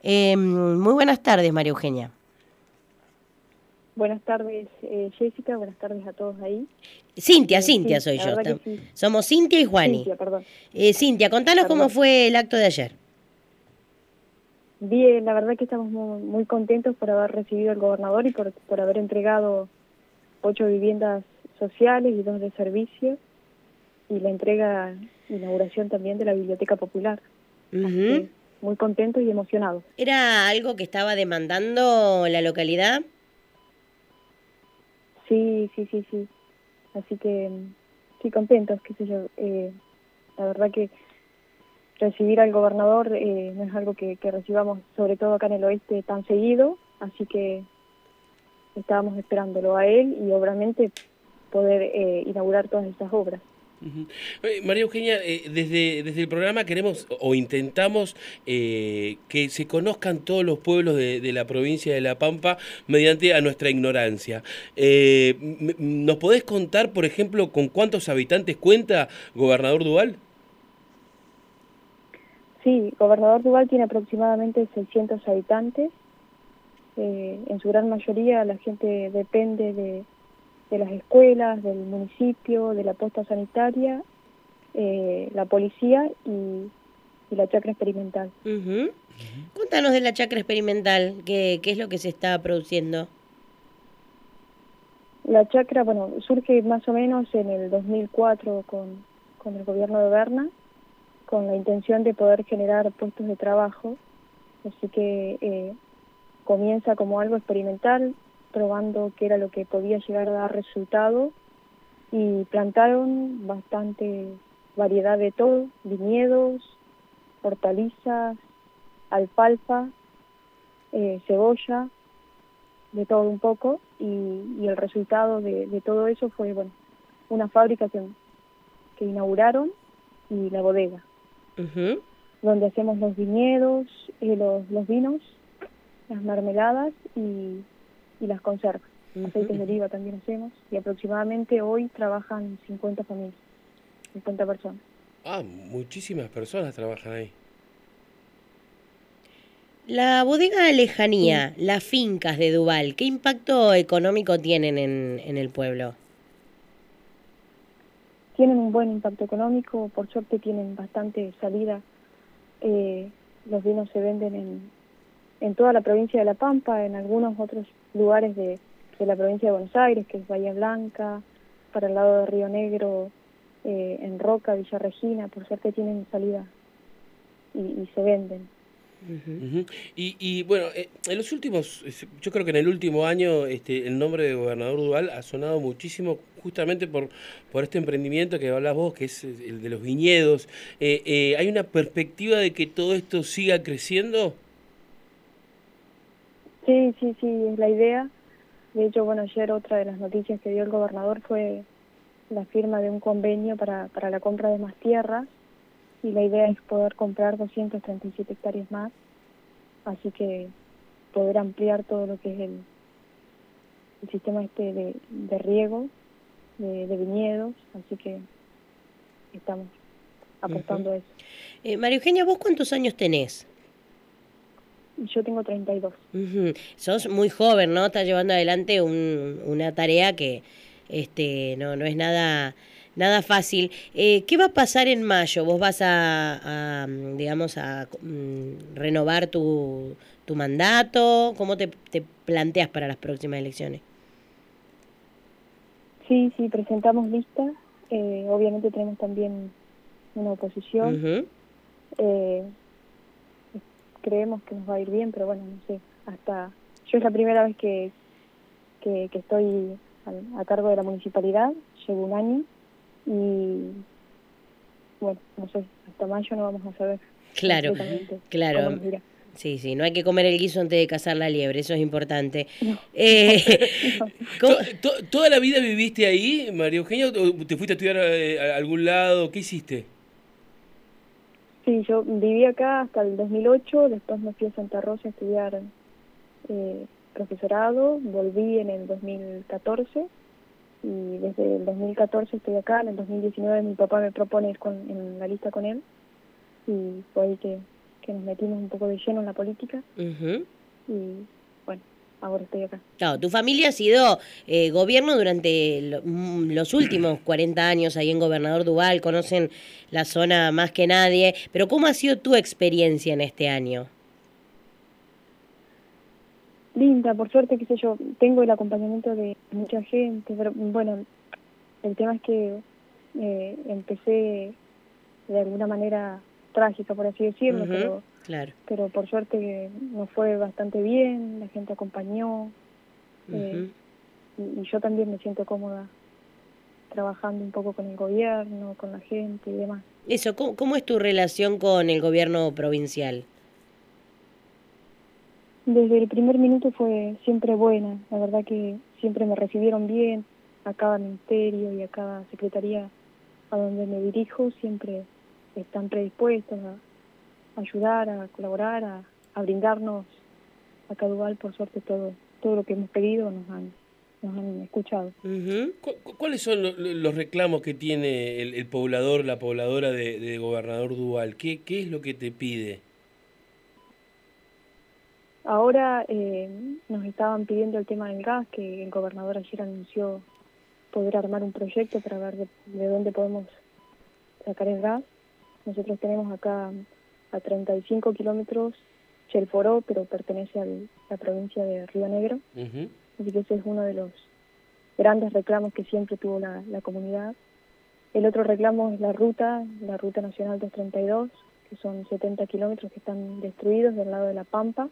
Muy buenas tardes, María Eugenia. Buenas tardes, Jessica, buenas tardes a todos ahí. Cintia Sí, soy la yo. verdad que sí, Somos Cintia y Juani. Cintia, perdón, Cintia, contanos cómo perdón. fue el acto de ayer. Bien, la verdad que estamos muy contentos por haber recibido al gobernador y por haber entregado 8 viviendas sociales y 2 de servicio y la inauguración también de la Biblioteca Popular. Así Ujú. que muy contentos y emocionados. ¿Era algo que estaba demandando la localidad? Sí, sí, sí, sí. Así que sí, contentos, qué sé yo. La verdad que recibir al gobernador no es algo que recibamos, sobre todo acá en el oeste, tan seguido, así que estábamos esperándolo a él y obviamente poder inaugurar todas estas obras. Ujú. María Eugenia, desde el programa queremos o intentamos que se conozcan todos los pueblos de la provincia de La Pampa mediante a nuestra ignorancia. ¿Nos podés contar, por ejemplo, con cuántos habitantes cuenta Gobernador Duval? Sí, Gobernador Duval tiene aproximadamente 600 habitantes. En su gran mayoría la gente depende de las escuelas, del municipio, de la posta sanitaria, la policía y la chacra experimental. Ujú. Contanos de la chacra experimental, qué es lo que se está produciendo. La chacra, bueno, surge más o menos en el 2004 con el gobierno de Berna, con la intención de poder generar puestos de trabajo. Así que comienza como algo experimental, probando qué era lo que podía llegar a dar resultado, y plantaron bastante variedad de todo: viñedos, hortalizas, alfalfa, cebolla, de todo un poco, y el resultado de todo eso fue, bueno, una fábrica que inauguraron y la bodega, Ujú. donde hacemos los viñedos, los vinos, las mermeladas y las conservas. Aceites Ujú. de oliva también hacemos, y aproximadamente hoy trabajan 50 familias, 50 personas. Ah, muchísimas personas trabajan ahí. La bodega de Sí, lejanía, las fincas de Duval, ¿qué impacto económico tienen en el pueblo? tienen un buen impacto económico, por suerte tienen bastante salida. Eh, los vinos se venden en toda la provincia de La Pampa, en algunos otros lugares de la provincia de Buenos Aires, que es Bahía Blanca, para el lado de Río Negro, en Roca, Villa Regina. Por suerte tienen salida y se venden. Ujú. Ujú. Bueno, en los últimos, yo creo que en el último año, el nombre de Gobernador Duval ha sonado muchísimo justamente por este emprendimiento que hablas vos, que es el de los viñedos. ¿Hay una perspectiva de que todo esto siga creciendo? Sí, sí, sí, es la idea. De hecho, bueno, ayer otra de las noticias que dio el gobernador fue la firma de un convenio para la compra de más tierras, y la idea es poder comprar 237 hectáreas más, así que poder ampliar todo lo que es el sistema este de riego, de viñedos, así que estamos Ujú. apostando a eso. María Eugenia, ¿vos cuántos años tenés? Yo tengo 32. Ujú. Sos muy joven, ¿no? Estás llevando adelante una tarea que no es nada fácil. ¿Qué va a pasar en mayo? ¿Vos vas digamos, renovar tu mandato? ¿Cómo te planteas para las próximas elecciones? Sí, sí, presentamos listas. Obviamente tenemos también una oposición. Ujú. Eh, Creemos que nos va a ir bien, pero bueno, no sé. Yo es la primera vez que estoy a cargo de la municipalidad, llevo un año, y bueno, no sé, hasta mayo no vamos a saber Claro, concretamente cómo claro. nos irá. Sí, sí, no hay que comer el guiso antes de cazar la liebre, eso es importante. No, no, Eh, no. ¿cómo- ¿Toda la vida viviste ahí, María Eugenia, o te fuiste a estudiar a algún lado? ¿Qué hiciste? Sí, yo viví acá hasta el 2008, después me fui a Santa Rosa a estudiar profesorado, volví en el 2014, y desde el 2014 estoy acá. En el 2019 mi papá me propone ir en la lista con él, y fue ahí que que nos metimos un poco de lleno en la política Ujú. y bueno, ahora estoy acá. Claro, tu familia ha sido gobierno durante los últimos 40 años ahí en Gobernador Duval, conocen la zona más que nadie, pero ¿cómo ha sido tu experiencia en este año? Linda, por suerte, qué sé yo, tengo el acompañamiento de mucha gente, pero bueno, el tema es que empecé de alguna manera trágica, por así decirlo, Ujú, claro. pero por suerte nos fue bastante bien, la gente acompañó, eh, Ujú. y yo también me siento cómoda trabajando un poco con el gobierno, con la gente y demás. Eso, ¿cómo es tu relación con el gobierno provincial? Desde el primer minuto fue siempre buena, la verdad que siempre me recibieron bien, a cada ministerio y a cada secretaría a donde me dirijo siempre están predispuestos a ayudar, a colaborar, a brindarnos a Caduval, por suerte todo lo que hemos pedido nos han escuchado. Ujú. ¿Cuáles son los reclamos que tiene el poblador, la pobladora de Gobernador Duval? ¿Qué es lo que te pide? Ahora nos estaban pidiendo el tema del gas, que el gobernador ayer anunció poder armar un proyecto para ver de dónde podemos sacar el gas. Nosotros tenemos acá a 35 kilómetros Chelforó, pero pertenece a la provincia de Río Negro, Ujú. así que ese es uno de los grandes reclamos que siempre tuvo la comunidad. El otro reclamo es la ruta nacional 232, que son 70 kilómetros que están destruidos del lado de La Pampa.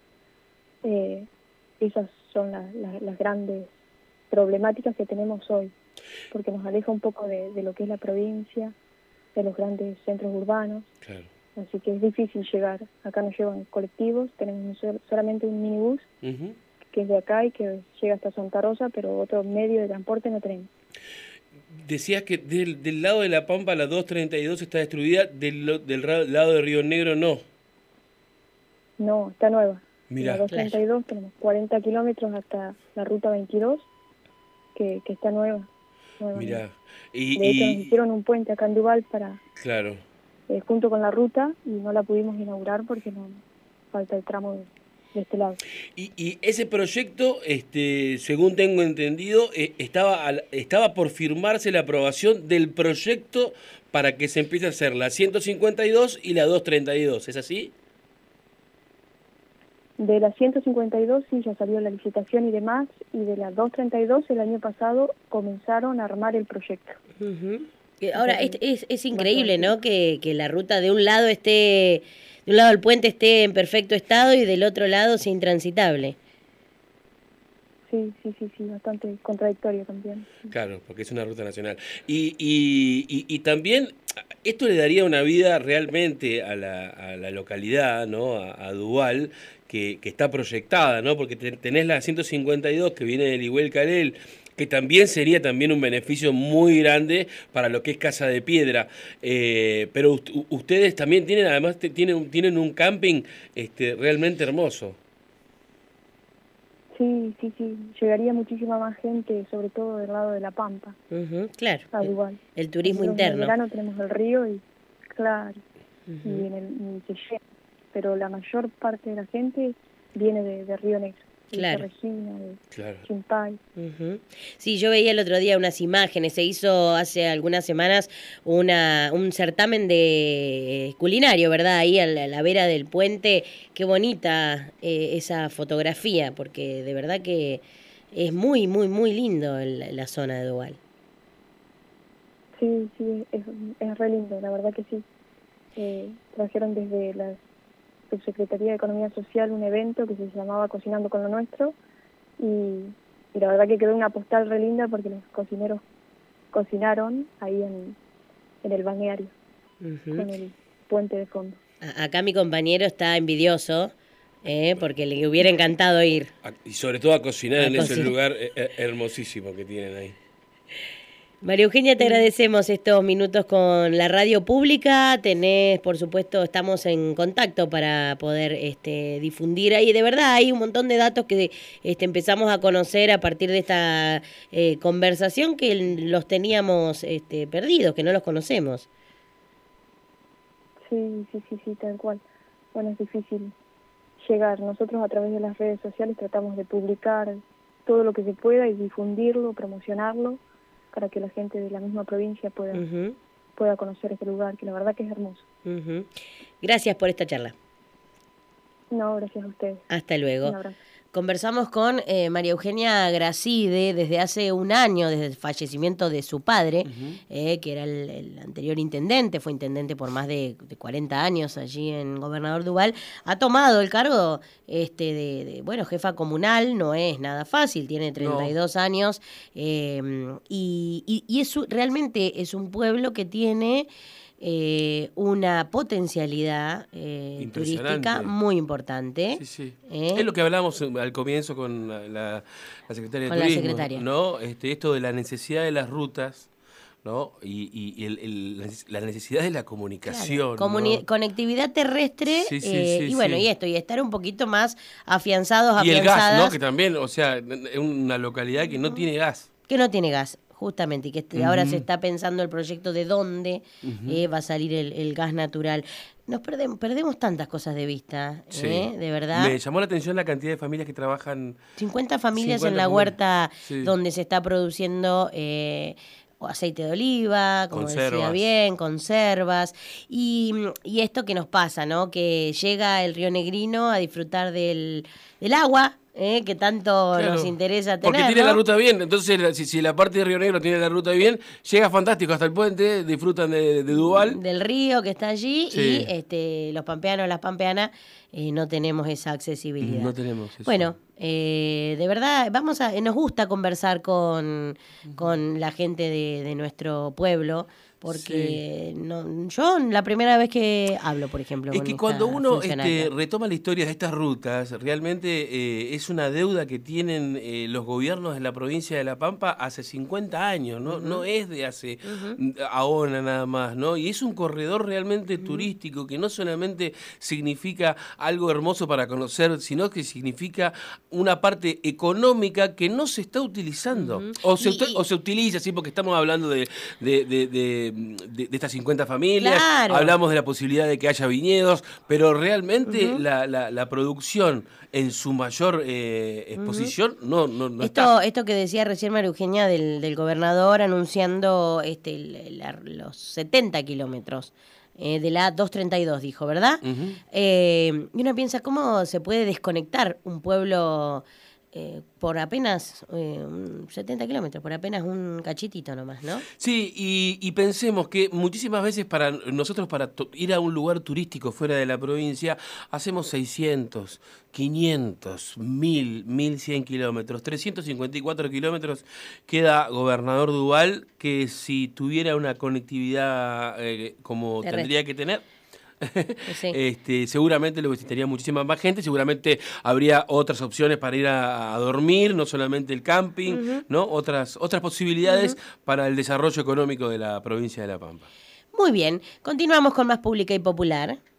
Esas son las grandes problemáticas que tenemos hoy, porque nos aleja un poco de lo que es la provincia, de los grandes centros urbanos, Claro. así que es difícil llegar. Acá nos llevan colectivos, tenemos solamente un minibús Ujú. que es de acá y que llega hasta Santa Rosa, pero otro medio de transporte no tenemos. Decías que del lado de La Pampa la 232 está destruida, del lado de Río Negro no. No, está nueva. La Mirá, Claro. 232 tenemos 40 kilómetros hasta la ruta 22, que está nueva, nueva, nueva. mirá. De hecho, nos hicieron un puente acá en Duval Claro. junto con la ruta y no la pudimos inaugurar porque no falta el tramo de este lado. Y ese proyecto, según tengo entendido, estaba por firmarse la aprobación del proyecto para que se empiece a hacer la 152 y la 232, ¿es así? De la 152 sí ya salió la licitación y demás, y de la 232 el año pasado comenzaron a armar el proyecto. Ujú. O Ahora, sea que es más increíble, tranquilo. ¿no? Que la ruta de un lado esté, de un lado el puente esté en perfecto estado y del otro lado sea intransitable. Sí, bastante contradictorio también. Claro, porque es una ruta nacional. Y también esto le daría una vida realmente a la localidad, ¿no? A Duval, que está proyectada, ¿no? Porque tenés la 152 que viene del Iguel Calel, que también sería también un beneficio muy grande para lo que es Casa de Piedra. Pero ustedes también tienen, además tienen un camping realmente hermoso. Sí, llegaría muchísima más gente, sobre todo del lado de La Pampa, Ujú, claro, a Duval. el turismo Nosotros en el interno. verano tenemos el río y claro, y Ujú. y se llena, pero la mayor parte de la gente viene de Río Negro, de Villa Claro. Regina, de Claro. Chimpay. Ujú. Sí, yo veía el otro día unas imágenes, se hizo hace algunas semanas un certamen de culinario, ¿verdad? Ahí a la vera del puente, qué bonita esa fotografía, porque de verdad que es muy, muy, muy lindo la zona de Duval. Sí, es re lindo, la verdad que sí. Trajeron desde la Subsecretaría de Economía Social un evento que se llamaba Cocinando con lo Nuestro y la verdad que quedó una postal re linda porque los cocineros cocinaron ahí en el balneario Ujú. con el puente de fondo. Acá mi compañero está envidioso, porque le hubiera encantado ir Y sobre todo a cocinar a en ese cocinar. lugar hermosísimo que tienen ahí. María Eugenia, te Sí, agradecemos estos minutos con la radio pública. Tenés, por supuesto, estamos en contacto para poder difundir ahí. De verdad, hay un montón de datos que empezamos a conocer a partir de esta conversación que los teníamos perdidos, que no los conocemos. sí, tal cual. bueno, es difícil llegar. Nosotros a través de las redes sociales tratamos de publicar todo lo que se pueda y difundirlo, promocionarlo, para que la gente de la misma provincia pueda conocer este lugar, que la verdad que es hermoso. Gracias por esta charla. No, gracias a ustedes. Hasta luego. Un abrazo. Conversamos con María Eugenia Gracide desde hace un año, desde el fallecimiento de su padre, que era el anterior intendente, fue intendente por más de 40 años allí en Gobernador Duval. Ha tomado el cargo de jefa comunal, no es nada fácil, tiene 32 años, y realmente es un pueblo que tiene una potencialidad turística muy importante. Sí. Es lo que hablábamos al comienzo con la secretaria de Turismo, ¿no? Esto de la necesidad de las rutas, ¿no? Y la necesidad de la comunicación, claro, ¿no? Conectividad terrestre, y estar un poquito más afianzados, y el gas, ¿no? Que también, o sea, es una localidad que no tiene gas. Que no tiene gas. Justamente, y que ahora se está pensando el proyecto de dónde va a salir el gas natural. Nos perdemos tantas cosas de vista, de verdad. Me llamó la atención la cantidad de familias que trabajan. 50 familias en la huerta donde se está produciendo aceite de oliva, como decía bien, conservas. Y esto que nos pasa, ¿no? Que llega el Río Negrino a disfrutar del agua, que tanto nos interesa tener. Porque tiene la ruta bien, entonces si la parte de Río Negro tiene la ruta bien, llega fantástico hasta el puente, disfrutan de Duval. Del río que está allí, y los pampeanos, las pampeanas, no tenemos esa accesibilidad. No tenemos eso. Bueno, de verdad, nos gusta conversar con la gente de nuestro pueblo, porque yo la primera vez que hablo, por ejemplo, es con que cuando uno funcionaria. retoma la historia de estas rutas, realmente es una deuda que tienen los gobiernos de la provincia de La Pampa hace 50 años, ¿no? No es de hace ahora nada más, ¿no? Y es un corredor realmente turístico que no solamente significa algo hermoso para conocer, sino que significa una parte económica que no se está utilizando. O se utiliza, sí, porque estamos hablando de estas 50 familias, hablamos de la posibilidad de que haya viñedos, pero realmente la producción en su mayor exposición no está. Esto que decía recién María Eugenia del gobernador anunciando los 70 kilómetros. De la 232, dijo, ¿verdad? Y uno piensa, ¿cómo se puede desconectar un pueblo por apenas 70 kilómetros, por apenas un cachitito nomás, ¿no? Sí, y pensemos que muchísimas veces para nosotros, para ir a un lugar turístico fuera de la provincia, hacemos 600, 500, 1000, 1100 kilómetros, 354 kilómetros queda Gobernador Duval, que si tuviera una conectividad como tendría que tener, seguramente lo visitaría muchísima más gente, seguramente habría otras opciones para ir a dormir, no solamente el camping, ¿no? Otras posibilidades para el desarrollo económico de la provincia de La Pampa. Muy bien, continuamos con más Pública y Popular.